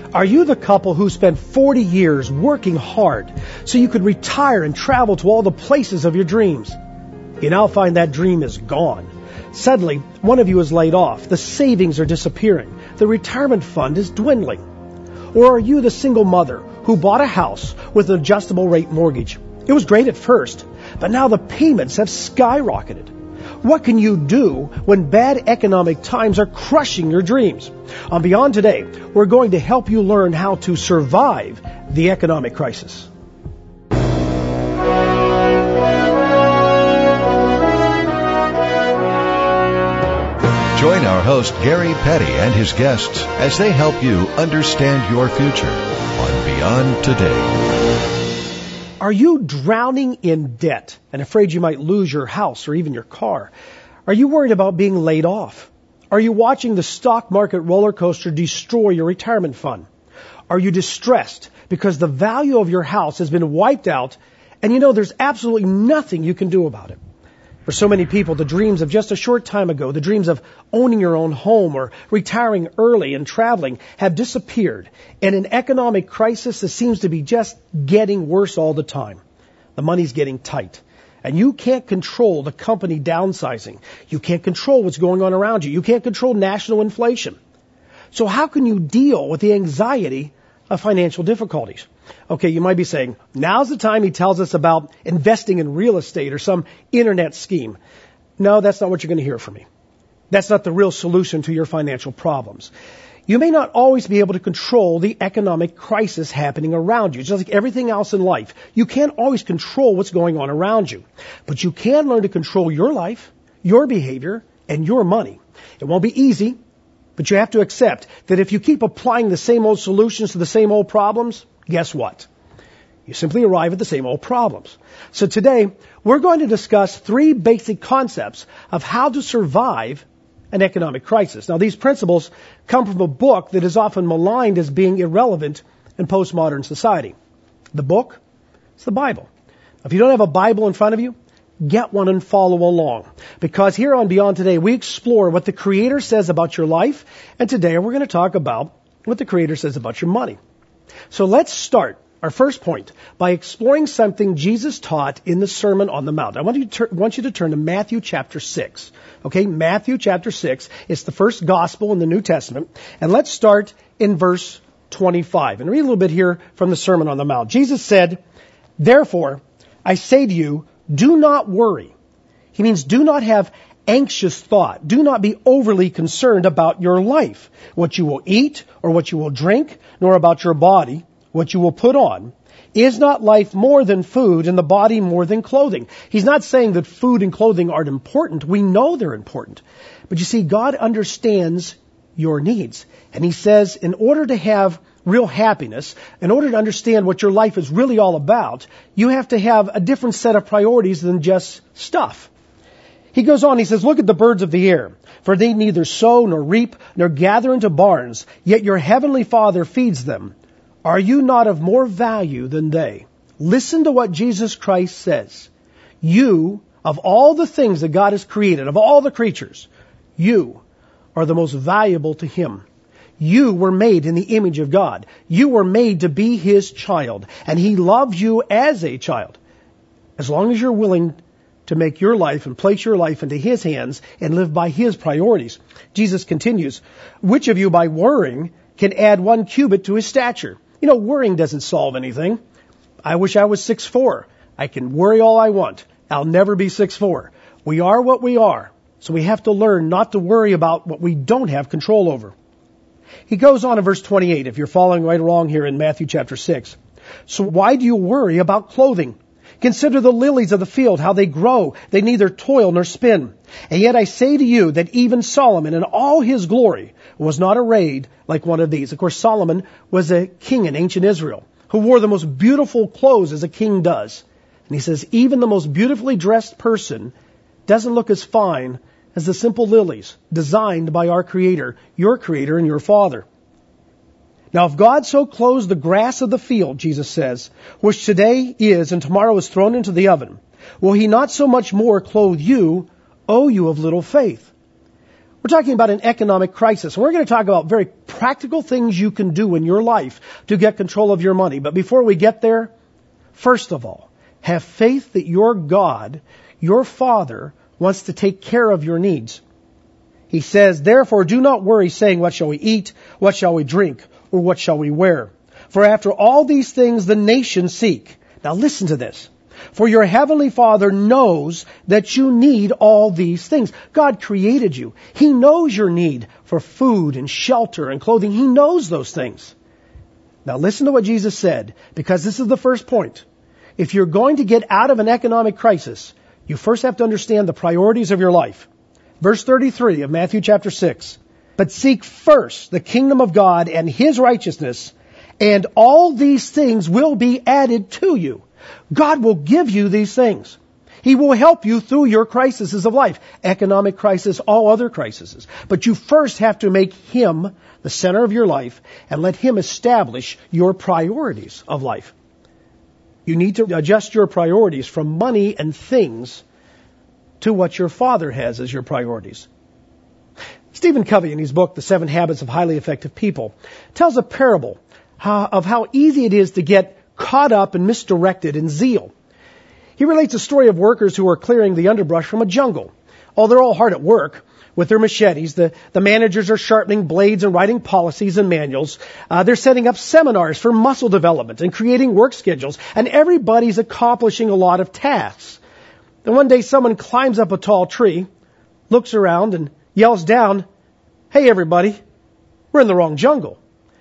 Are you the couple who spent 40 years working hard so you could retire and travel to all the places of your dreams? You now find that dream is gone. Suddenly, one of you is laid off. The savings are disappearing. The retirement fund is dwindling. Or are you the single mother who bought a house with an adjustable rate mortgage? It was great at first, but now the payments have skyrocketed. What can you do when bad economic times are crushing your dreams? On Beyond Today, we're going to help you learn how to survive the economic crisis. Join our host, Gary Petty, and his guests as they help you understand your future on Beyond Today. Are you drowning in debt and afraid you might lose your house or even your car? Are you worried about being laid off? Are you watching the stock market roller coaster destroy your retirement fund? Are you distressed because the value of your house has been wiped out and you know there's absolutely nothing you can do about it? For so many people, the dreams of just a short time ago, the dreams of owning your own home or retiring early and traveling have disappeared. And an economic crisis that seems to be just getting worse all the time. The money's getting tight. And you can't control the company downsizing. You can't control what's going on around you. You can't control national inflation. So how can you deal with the anxiety of financial difficulties? Okay, you might be saying, now's the time he tells us about investing in real estate or some internet scheme. No, that's not what you're going to hear from me. That's not the real solution to your financial problems. You may not always be able to control the economic crisis happening around you. Just like everything else in life, you can't always control what's going on around you. But you can learn to control your life, your behavior, and your money. It won't be easy, but you have to accept that if you keep applying the same old solutions to the same old problems, guess what? You simply arrive at the same old problems. So today, we're going to discuss 3 basic concepts of how to survive an economic crisis. Now, these principles come from a book that is often maligned as being irrelevant in postmodern society. The book is the Bible. If you don't have a Bible in front of you, get one and follow along. Because here on Beyond Today, we explore what the Creator says about your life. And today, we're going to talk about what the Creator says about your money. So let's start our first point by exploring something Jesus taught in the Sermon on the Mount. I want you to turn to Matthew chapter 6. Okay, Matthew chapter 6 is the first gospel in the New Testament. And let's start in verse 25 and read a little bit here from the Sermon on the Mount. Jesus said, "Therefore, I say to you, do not worry." He means do not have anxious thought. Do not be overly concerned about your life, what you will eat or what you will drink, nor about your body, what you will put on. Is not life more than food and the body more than clothing? He's not saying that food and clothing aren't important. We know they're important. But you see, God understands your needs. And He says in order to have real happiness, in order to understand what your life is really all about, you have to have a different set of priorities than just stuff. He goes on, he says, "Look at the birds of the air, for they neither sow nor reap nor gather into barns, yet your heavenly Father feeds them. Are you not of more value than they?" Listen to what Jesus Christ says. You, of all the things that God has created, of all the creatures, you are the most valuable to Him. You were made in the image of God. You were made to be His child, and He loves you as a child. As long as you're willing to make your life and place your life into His hands and live by His priorities. Jesus continues, "Which of you by worrying can add 1 cubit to his stature?" You know, worrying doesn't solve anything. I wish I was 6'4". I can worry all I want. I'll never be 6'4". We are what we are. So we have to learn not to worry about what we don't have control over. He goes on in verse 28, if you're following right along here in Matthew chapter 6. "So why do you worry about clothing? Consider the lilies of the field, how they grow. They neither toil nor spin. And yet I say to you that even Solomon in all his glory was not arrayed like one of these." Of course, Solomon was a king in ancient Israel who wore the most beautiful clothes as a king does. And he says, even the most beautifully dressed person doesn't look as fine as the simple lilies designed by our Creator, your Creator and your Father. Now, if God so clothes the grass of the field, Jesus says, which today is and tomorrow is thrown into the oven, will He not so much more clothe you, O you of little faith? We're talking about an economic crisis. We're going to talk about very practical things you can do in your life to get control of your money. But before we get there, first of all, have faith that your God, your Father, wants to take care of your needs. He says, therefore, do not worry, saying, what shall we eat? What shall we drink? Or what shall we wear? For after all these things the nations seek. Now listen to this. For your heavenly Father knows that you need all these things. God created you. He knows your need for food and shelter and clothing. He knows those things. Now listen to what Jesus said, because this is the first point. If you're going to get out of an economic crisis, you first have to understand the priorities of your life. Verse 33 of Matthew chapter 6. But seek first the kingdom of God and His righteousness, and all these things will be added to you. God will give you these things. He will help you through your crises of life. Economic crisis, all other crises. But you first have to make Him the center of your life and let Him establish your priorities of life. You need to adjust your priorities from money and things to what your Father has as your priorities. Stephen Covey, in his book, The 7 Habits of Highly Effective People, tells a parable of how easy it is to get caught up and misdirected in zeal. He relates a story of workers who are clearing the underbrush from a jungle. Oh, they're all hard at work with their machetes. The managers are sharpening blades and writing policies and manuals. They're setting up seminars for muscle development and creating work schedules. And everybody's accomplishing a lot of tasks. Then one day someone climbs up a tall tree, looks around and yells down, "Hey everybody, we're in the wrong jungle."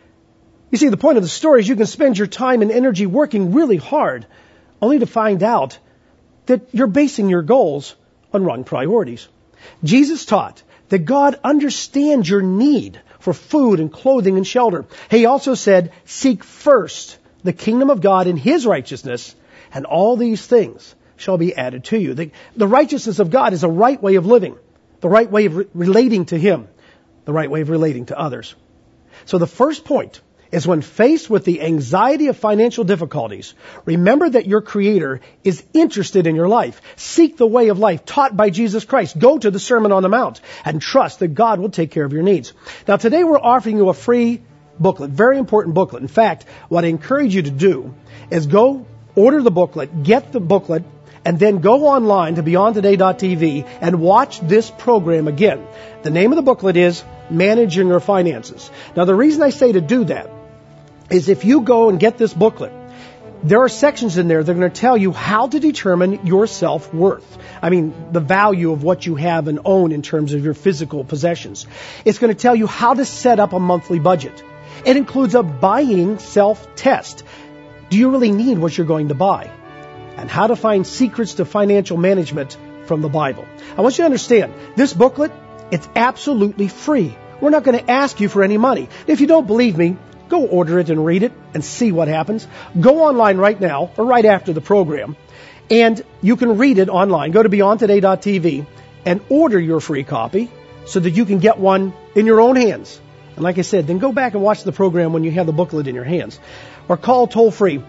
You see, the point of the story is you can spend your time and energy working really hard, only to find out that you're basing your goals on wrong priorities. Jesus taught that God understands your need for food and clothing and shelter. He also said, seek first the kingdom of God and His righteousness, and all these things shall be added to you. The righteousness of God is a right way of living, the right way of relating to Him, the right way of relating to others. So the first point is, when faced with the anxiety of financial difficulties, remember that your Creator is interested in your life. Seek the way of life taught by Jesus Christ. Go to the Sermon on the Mount and trust that God will take care of your needs. Now today we're offering you a free booklet, very important booklet. In fact, what I encourage you to do is go order the booklet, get the booklet, and then go online to BeyondToday.tv and watch this program again. The name of the booklet is Managing Your Finances. Now the reason I say to do that is if you go and get this booklet, there are sections in there that are going to tell you how to determine your self-worth. I mean, the value of what you have and own in terms of your physical possessions. It's going to tell you how to set up a monthly budget. It includes a buying self-test. Do you really need what you're going to buy? And how to find secrets to financial management from the Bible. I want you to understand, this booklet, it's absolutely free. We're not going to ask you for any money. If you don't believe me, go order it and read it and see what happens. Go online right now or right after the program, and you can read it online. Go to BeyondToday.tv and order your free copy so that you can get one in your own hands. And like I said, then go back and watch the program when you have the booklet in your hands. Or call toll-free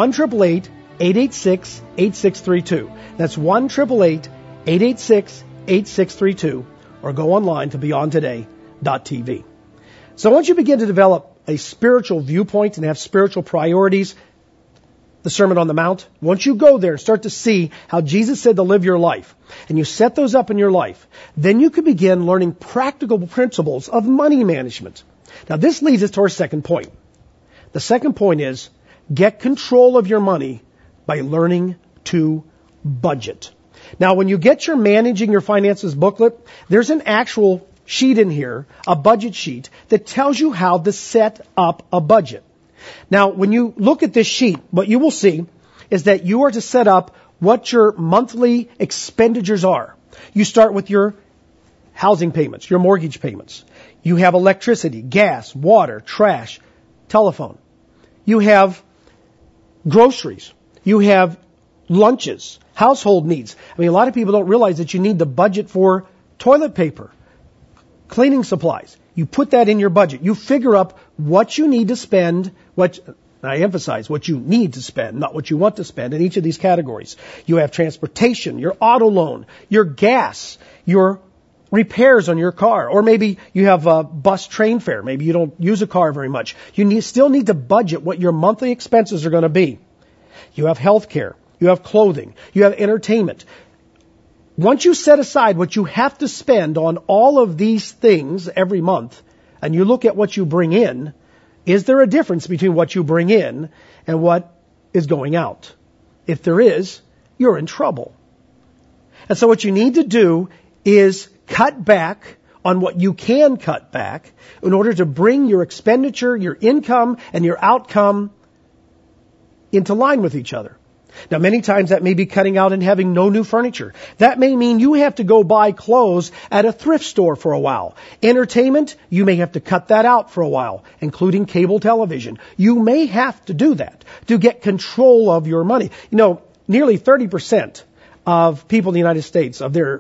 1-888-886-8632. That's 1-888-886-8632. Or go online to BeyondToday.tv. So once you begin to develop a spiritual viewpoint and have spiritual priorities, the Sermon on the Mount, once you go there and start to see how Jesus said to live your life, and you set those up in your life, then you can begin learning practical principles of money management. Now this leads us to our second point. The second point is, get control of your money by learning to budget. Now when you get your Managing Your Finances booklet, there's an actual sheet in here, a budget sheet, that tells you how to set up a budget. Now, when you look at this sheet, what you will see is that you are to set up what your monthly expenditures are. You start with your housing payments, your mortgage payments. You have electricity, gas, water, trash, telephone. You have groceries. You have lunches, household needs. I mean, a lot of people don't realize that you need to budget for toilet paper, cleaning supplies. You put that in your budget. You figure up what you need to spend, I emphasize, what you need to spend, not what you want to spend in each of these categories. You have transportation, your auto loan, your gas, your repairs on your car, or maybe you have a bus train fare. Maybe you don't use a car very much. You still need to budget what your monthly expenses are going to be. You have health care. You have clothing. You have entertainment. Once you set aside what you have to spend on all of these things every month, and you look at what you bring in, is there a difference between what you bring in and what is going out? If there is, you're in trouble. And so what you need to do is cut back on what you can cut back in order to bring your expenditure, your income, and your outcome into line with each other. Now, many times that may be cutting out and having no new furniture. That may mean you have to go buy clothes at a thrift store for a while. Entertainment, you may have to cut that out for a while, including cable television. You may have to do that to get control of your money. You know, nearly 30% of people in the United States, of their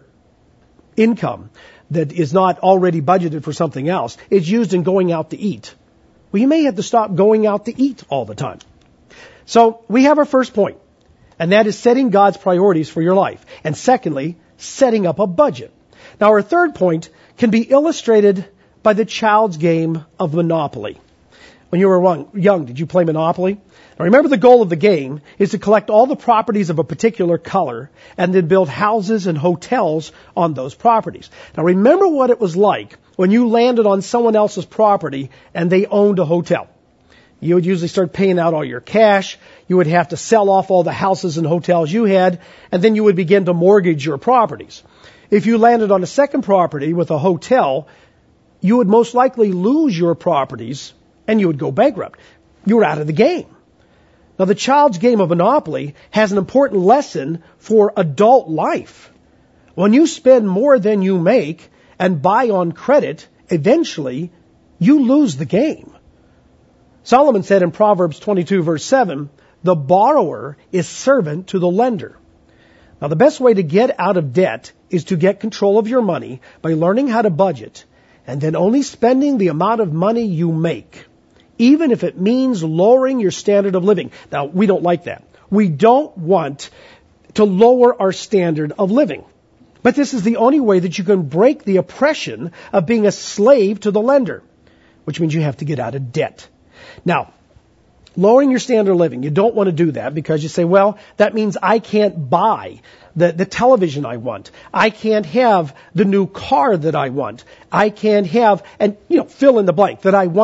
income that is not already budgeted for something else, is used in going out to eat. Well, you may have to stop going out to eat all the time. So we have our first point, and that is setting God's priorities for your life. And secondly, setting up a budget. Now, our third point can be illustrated by the child's game of Monopoly. When you were young, did you play Monopoly? Now, remember, the goal of the game is to collect all the properties of a particular color and then build houses and hotels on those properties. Now, remember what it was like when you landed on someone else's property and they owned a hotel. You would usually start paying out all your cash. You would have to sell off all the houses and hotels you had, and then you would begin to mortgage your properties. If you landed on a second property with a hotel, you would most likely lose your properties and you would go bankrupt. You were out of the game. Now, the child's game of Monopoly has an important lesson for adult life. When you spend more than you make and buy on credit, eventually you lose the game. Solomon said in Proverbs 22, verse 7, the borrower is servant to the lender. Now, the best way to get out of debt is to get control of your money by learning how to budget and then only spending the amount of money you make, even if it means lowering your standard of living. Now, we don't like that. We don't want to lower our standard of living. But this is the only way that you can break the oppression of being a slave to the lender, which means you have to get out of debt. Now, lowering your standard of living, you don't want to do that because you say, well, that means I can't buy the television I want. I can't have the new car that I want. I can't have, and fill in the blank, that I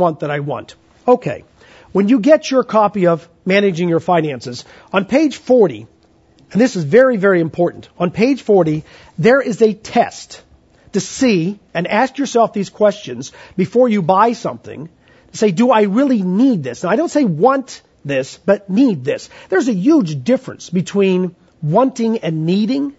want. Okay. When you get your copy of Managing Your Finances, on page 40, and this is very, very important, on page 40, there is a test to see and ask yourself these questions before you buy something. Say, do I really need this? Now, I don't say want this, but need this. There's a huge difference between wanting and needing.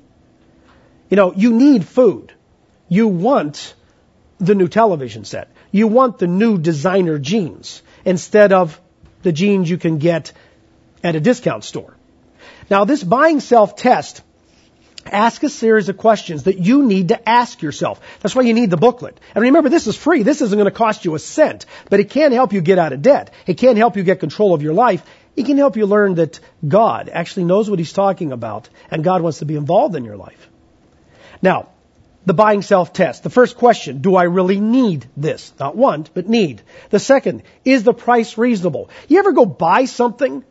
You need food. You want the new television set. You want the new designer jeans instead of the jeans you can get at a discount store. Now, this buying self-test asks a series of questions that you need to ask yourself. That's why you need the booklet. And remember, this is free. This isn't going to cost you a cent, but it can help you get out of debt. It can help you get control of your life. It can help you learn that God actually knows what He's talking about, and God wants to be involved in your life. Now, the buying self-test. The first question, do I really need this? Not want, but need. The second, is the price reasonable? You ever go buy something?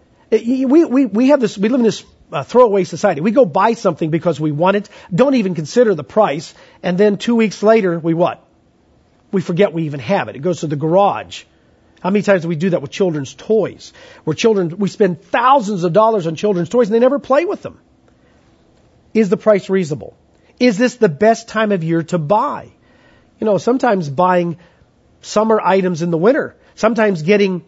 We have this, we live in this throwaway society. We go buy something because we want it, don't even consider the price, and then 2 weeks later, we what? We forget we even have it. It goes to the garage. How many times do we do that with children's toys? We spend thousands of dollars on children's toys and they never play with them. Is the price reasonable? Is this the best time of year to buy? Sometimes buying summer items in the winter, sometimes getting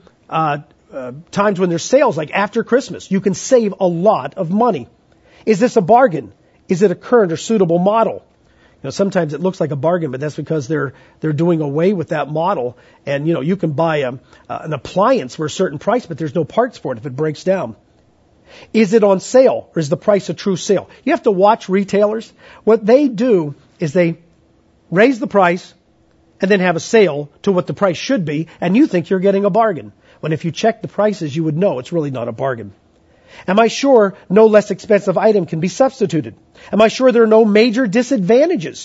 times when there's sales, like after Christmas, you can save a lot of money. Is this a bargain? Is it a current or suitable model? Sometimes it looks like a bargain, but that's because they're doing away with that model. And, you can buy an appliance for a certain price, but there's no parts for it if it breaks down. Is it on sale, or is the price a true sale? You have to watch retailers. What they do is they raise the price and then have a sale to what the price should be, and you think you're getting a bargain. When if you check the prices, you would know it's really not a bargain. Am I sure no less expensive item can be substituted? Am I sure there are no major disadvantages?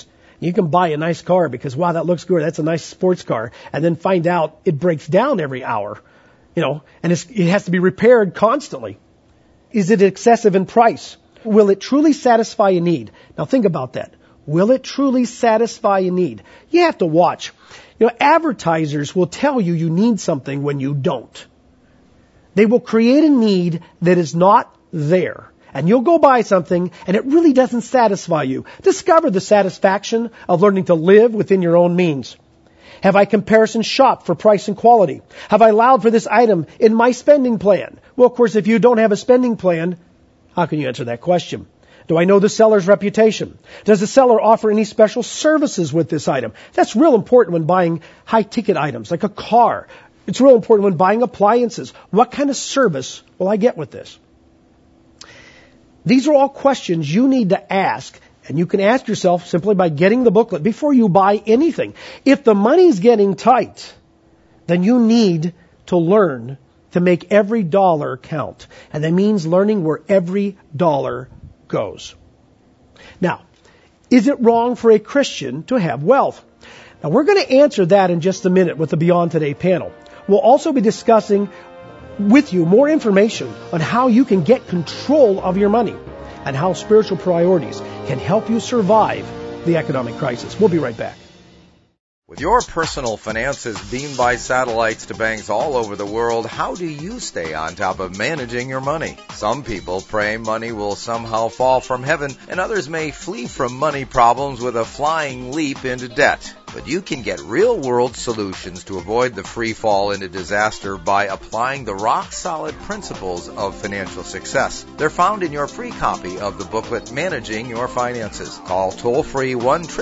You can buy a nice car because, wow, that looks good. That's a nice sports car. And then find out it breaks down every hour, and it has to be repaired constantly. Is it excessive in price? Will it truly satisfy a need? Now think about that. Will it truly satisfy a need? You have to watch. Advertisers will tell you you need something when you don't. They will create a need that is not there. And you'll go buy something and it really doesn't satisfy you. Discover the satisfaction of learning to live within your own means. Have I comparison shopped for price and quality? Have I allowed for this item in my spending plan? Well, of course, if you don't have a spending plan, how can you answer that question? Do I know the seller's reputation? Does the seller offer any special services with this item? That's real important when buying high-ticket items like a car. It's real important when buying appliances. What kind of service will I get with this? These are all questions you need to ask, and you can ask yourself simply by getting the booklet before you buy anything. If the money's getting tight, then you need to learn to make every dollar count. And that means learning where every dollar goes. Now, is it wrong for a Christian to have wealth? Now, we're going to answer that in just a minute with the Beyond Today panel. We'll also be discussing with you more information on how you can get control of your money and how spiritual priorities can help you survive the economic crisis. We'll be right back. With your personal finances beamed by satellites to banks all over the world, how do you stay on top of managing your money? Some people pray money will somehow fall from heaven, and others may flee from money problems with a flying leap into debt. But you can get real-world solutions to avoid the free fall into disaster by applying the rock-solid principles of financial success. They're found in your free copy of the booklet, Managing Your Finances. Call toll-free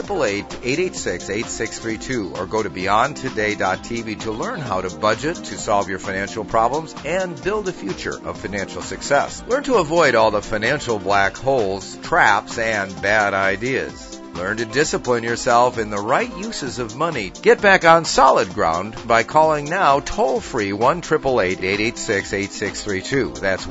1-888-886-8632 or go to beyondtoday.tv to learn how to budget, to solve your financial problems, and build a future of financial success. Learn to avoid all the financial black holes, traps, and bad ideas. Learn to discipline yourself in the right uses of money. Get back on solid ground by calling now toll-free 1-888-886-8632. That's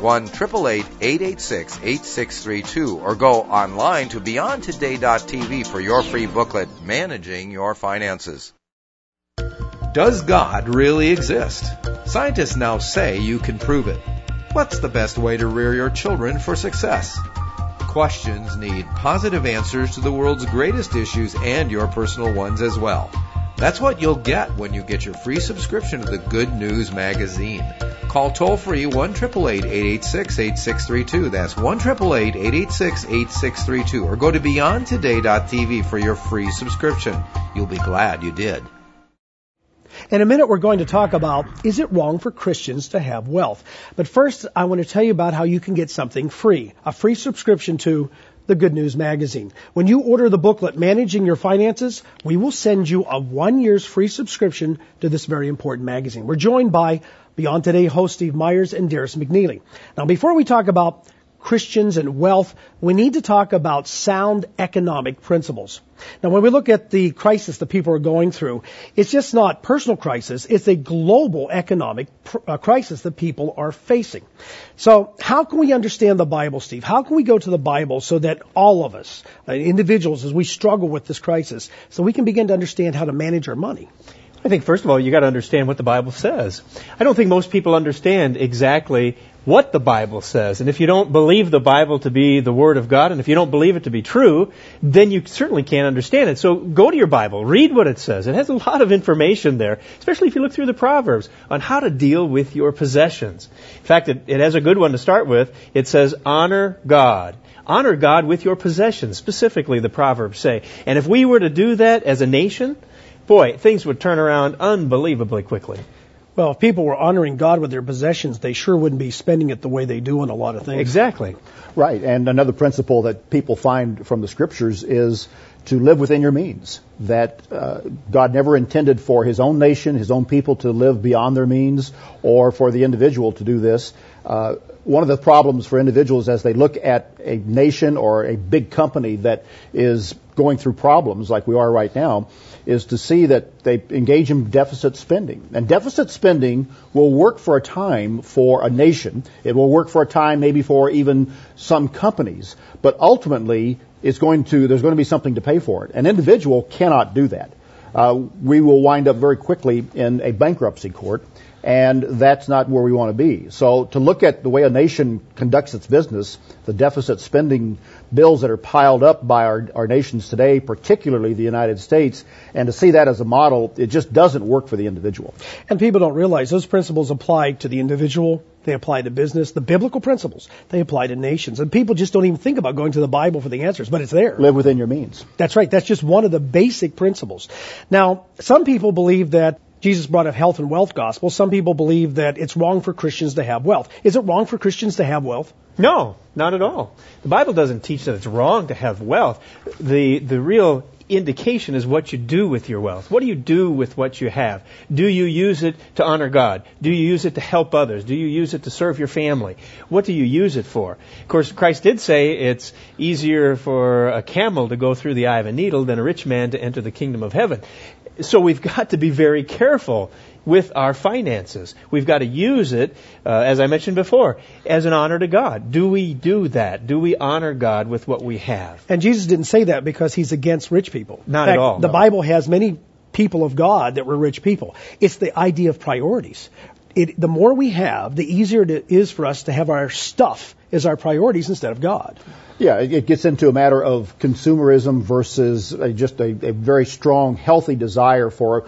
1-888-886-8632. Or go online to beyondtoday.tv for your free booklet, Managing Your Finances. Does God really exist? Scientists now say you can prove it. What's the best way to rear your children for success? Questions need positive answers to the world's greatest issues and your personal ones as well. That's what you'll get when you get your free subscription to the Good News Magazine. Call toll-free 1-888-886-8632. That's 1-888-886-8632. Or go to beyondtoday.tv for your free subscription. You'll be glad you did. In a minute, we're going to talk about, is it wrong for Christians to have wealth? But first, I want to tell you about how you can get something free, a free subscription to the Good News Magazine. When you order the booklet, Managing Your Finances, we will send you a 1 year's free subscription to this very important magazine. We're joined by Beyond Today host Steve Myers and Darius McNeely. Now, before we talk about Christians and wealth, we need to talk about sound economic principles. Now, when we look at the crisis that people are going through, it's just not personal crisis, it's a global economic crisis that people are facing. So how can we understand the Bible, Steve? How can we go to the Bible so that all of us, individuals, as we struggle with this crisis, so we can begin to understand how to manage our money? I think, first of all, you got to understand what the Bible says. I don't think most people understand exactly what the Bible says. And if you don't believe the Bible to be the Word of God, and if you don't believe it to be true, then you certainly can't understand it. So go to your Bible, read what it says. It has a lot of information there, especially if you look through the Proverbs, on how to deal with your possessions. In fact, it has a good one to start with. It says, honor God. Honor God with your possessions, specifically the Proverbs say. And if we were to do that as a nation, boy, things would turn around unbelievably quickly. Well, if people were honoring God with their possessions, they sure wouldn't be spending it the way they do on a lot of things. Exactly. Right. And another principle that people find from the Scriptures is to live within your means. That God never intended for His own nation, His own people to live beyond their means, or for the individual to do this. One of the problems for individuals as they look at a nation or a big company that is going through problems like we are right now is to see that they engage in deficit spending. And deficit spending will work for a time for a nation. It will work for a time maybe for even some companies. But ultimately, there's going to be something to pay for it. An individual cannot do that. We will wind up very quickly in a bankruptcy court, and that's not where we want to be. So to look at the way a nation conducts its business, the deficit spending bills that are piled up by our nations today, particularly the United States, and to see that as a model, it just doesn't work for the individual. And people don't realize those principles apply to the individual, they apply to business. The biblical principles, they apply to nations. And people just don't even think about going to the Bible for the answers, but it's there. Live within your means. That's right. That's just one of the basic principles. Now, some people believe that Jesus brought a health and wealth gospel. Some people believe that it's wrong for Christians to have wealth. Is it wrong for Christians to have wealth? No, not at all. The Bible doesn't teach that it's wrong to have wealth. The real indication is what you do with your wealth. What do you do with what you have? Do you use it to honor God? Do you use it to help others? Do you use it to serve your family? What do you use it for? Of course, Christ did say it's easier for a camel to go through the eye of a needle than a rich man to enter the kingdom of heaven. So we've got to be very careful with our finances. We've got to use it, as I mentioned before, as an honor to God. Do we do that? Do we honor God with what we have? And Jesus didn't say that because he's against rich people. Not in fact, at all. The Bible has many people of God that were rich people. It's the idea of priorities. The more we have, the easier it is for us to have our stuff as our priorities instead of God. Yeah, it gets into a matter of consumerism versus just a very strong, healthy desire for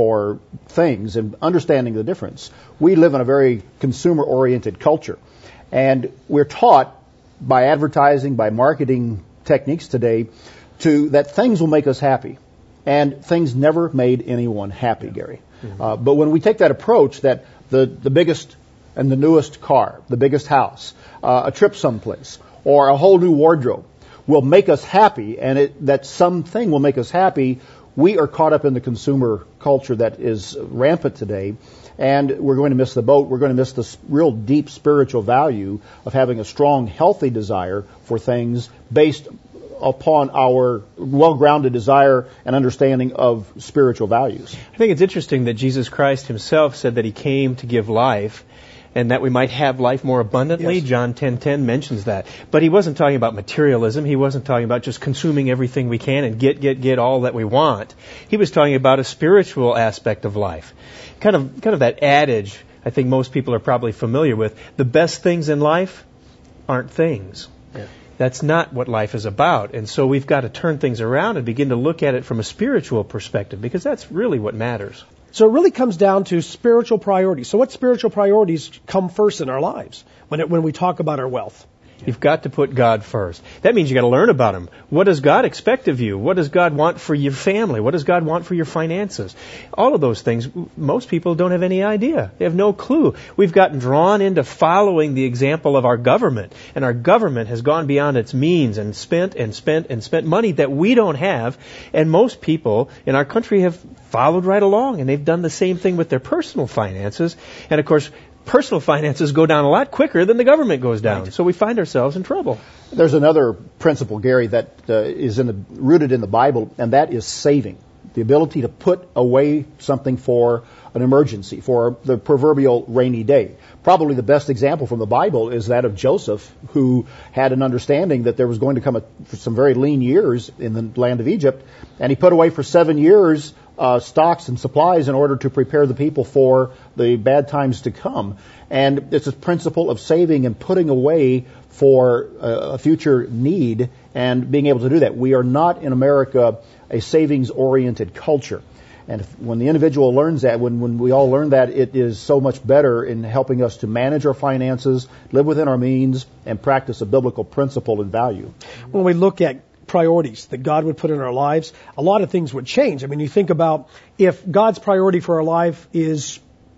things and understanding the difference. We live in a very consumer-oriented culture, and we're taught by advertising, by marketing techniques today, that things will make us happy, and things never made anyone happy, Gary. Mm-hmm. But when we take that approach, that the biggest and the newest car, the biggest house, a trip someplace, or a whole new wardrobe will make us happy, and that something will make us happy, we are caught up in the consumer culture that is rampant today, and we're going to miss the boat. We're going to miss the real deep spiritual value of having a strong, healthy desire for things based upon our well-grounded desire and understanding of spiritual values. I think it's interesting that Jesus Christ himself said that he came to give life, and that we might have life more abundantly. Yes. John 10:10 mentions that. But he wasn't talking about materialism. He wasn't talking about just consuming everything we can and get all that we want. He was talking about a spiritual aspect of life. Kind of that adage I think most people are probably familiar with. The best things in life aren't things. Yeah. That's not what life is about. And so we've got to turn things around and begin to look at it from a spiritual perspective, because that's really what matters. So it really comes down to spiritual priorities. So what spiritual priorities come first in our lives when we talk about our wealth? You've got to put God first. That means you've got to learn about Him. What does God expect of you? What does God want for your family? What does God want for your finances? All of those things, most people don't have any idea. They have no clue. We've gotten drawn into following the example of our government, and our government has gone beyond its means and spent money that we don't have, and most people in our country have followed right along, and they've done the same thing with their personal finances. And of course, personal finances go down a lot quicker than the government goes down. Right. So we find ourselves in trouble. There's another principle, Gary, that is rooted in the Bible, and that is saving. The ability to put away something for an emergency, for the proverbial rainy day. Probably the best example from the Bible is that of Joseph, who had an understanding that there was going to come some very lean years in the land of Egypt, and he put away for 7 years stocks and supplies in order to prepare the people for the bad times to come. And it's a principle of saving and putting away for a future need and being able to do that. We are not in America a savings-oriented culture. And when the individual learns that, when we all learn that, it is so much better in helping us to manage our finances, live within our means, and practice a biblical principle and value. When we look at priorities that God would put in our lives, a lot of things would change. I mean, you think about if God's priority for our lives is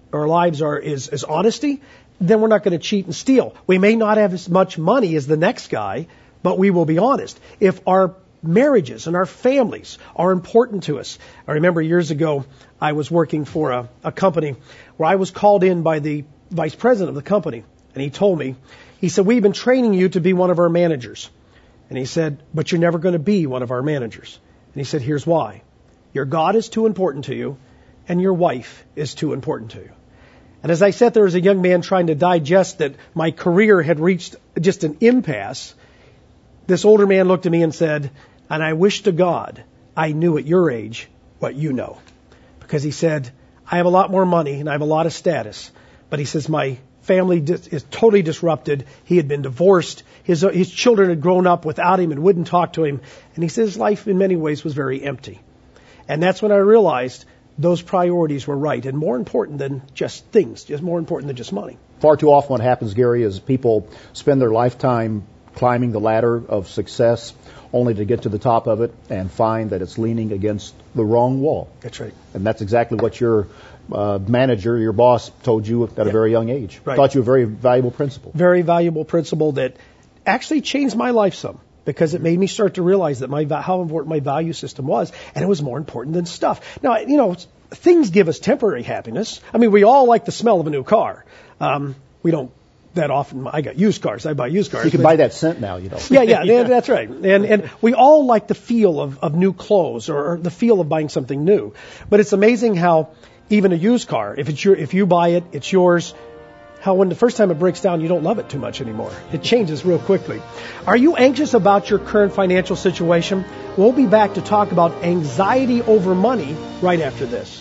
honesty, then we're not going to cheat and steal. We may not have as much money as the next guy, but we will be honest. If our marriages and our families are important to us. I remember years ago, I was working for a company where I was called in by the vice president of the company, and he told me, he said, "We've been training you to be one of our managers." And he said, "But you're never going to be one of our managers." And he said, "Here's why. Your God is too important to you, and your wife is too important to you." And as I sat there as a young man trying to digest that my career had reached just an impasse, This older man looked at me and said, and I wish to God I knew at your age what you know. Because he said, I have a lot more money and I have a lot of status. But he says, my family is totally disrupted. He had been divorced. His children had grown up without him and wouldn't talk to him. And he says life in many ways was very empty. And that's when I realized those priorities were right and more important than just things, just more important than just money. Far too often what happens, Gary, is people spend their lifetime climbing the ladder of success only to get to the top of it and find that it's leaning against the wrong wall. That's right. And that's exactly what your manager, your boss, told you at a very young age. Right. Taught you a very valuable principle. Very valuable principle that actually changed my life some, because it made me start to realize that how important my value system was, and it was more important than stuff. Now, things give us temporary happiness. I mean, we all like the smell of a new car. We don't that often. I got used cars. I buy used cars. You can buy that scent now, Yeah, that's right. And we all like the feel of new clothes or the feel of buying something new. But it's amazing how even a used car, if you buy it, it's yours. How when the first time it breaks down, you don't love it too much anymore. It changes real quickly. Are you anxious about your current financial situation? We'll be back to talk about anxiety over money right after this.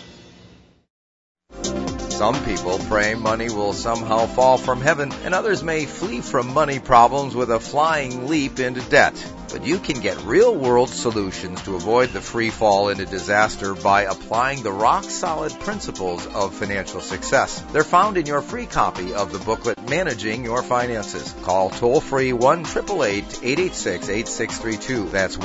Some people pray money will somehow fall from heaven, and others may flee from money problems with a flying leap into debt. But you can get real-world solutions to avoid the free fall into disaster by applying the rock-solid principles of financial success. They're found in your free copy of the booklet, Managing Your Finances. Call toll-free 1-888-886-8632. That's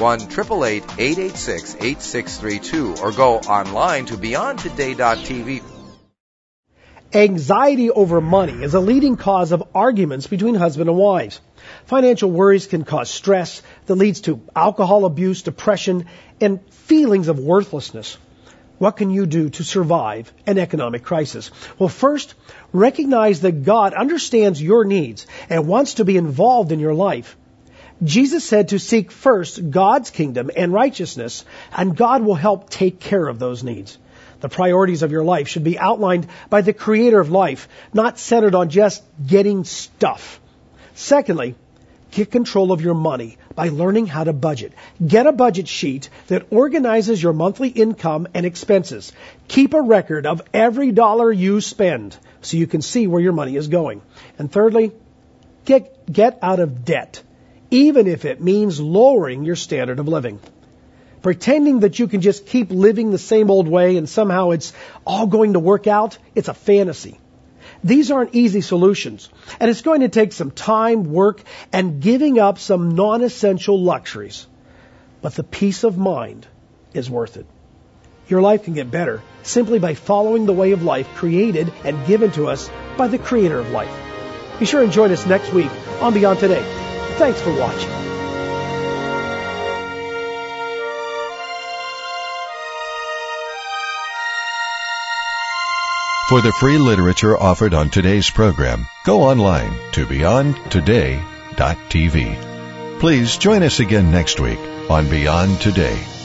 1-888-886-8632. Or go online to beyondtoday.tv. Anxiety over money is a leading cause of arguments between husband and wives. Financial worries can cause stress that leads to alcohol abuse, depression, and feelings of worthlessness. What can you do to survive an economic crisis? Well, first, recognize that God understands your needs and wants to be involved in your life. Jesus said to seek first God's kingdom and righteousness, and God will help take care of those needs. The priorities of your life should be outlined by the Creator of life, not centered on just getting stuff. Secondly, get control of your money by learning how to budget. Get a budget sheet that organizes your monthly income and expenses. Keep a record of every dollar you spend so you can see where your money is going. And thirdly, get out of debt, even if it means lowering your standard of living. Pretending that you can just keep living the same old way and somehow it's all going to work out, it's a fantasy. These aren't easy solutions, and it's going to take some time, work, and giving up some non-essential luxuries. But the peace of mind is worth it. Your life can get better simply by following the way of life created and given to us by the Creator of life. Be sure and join us next week on Beyond Today. Thanks for watching. For the free literature offered on today's program, go online to beyondtoday.tv. Please join us again next week on Beyond Today.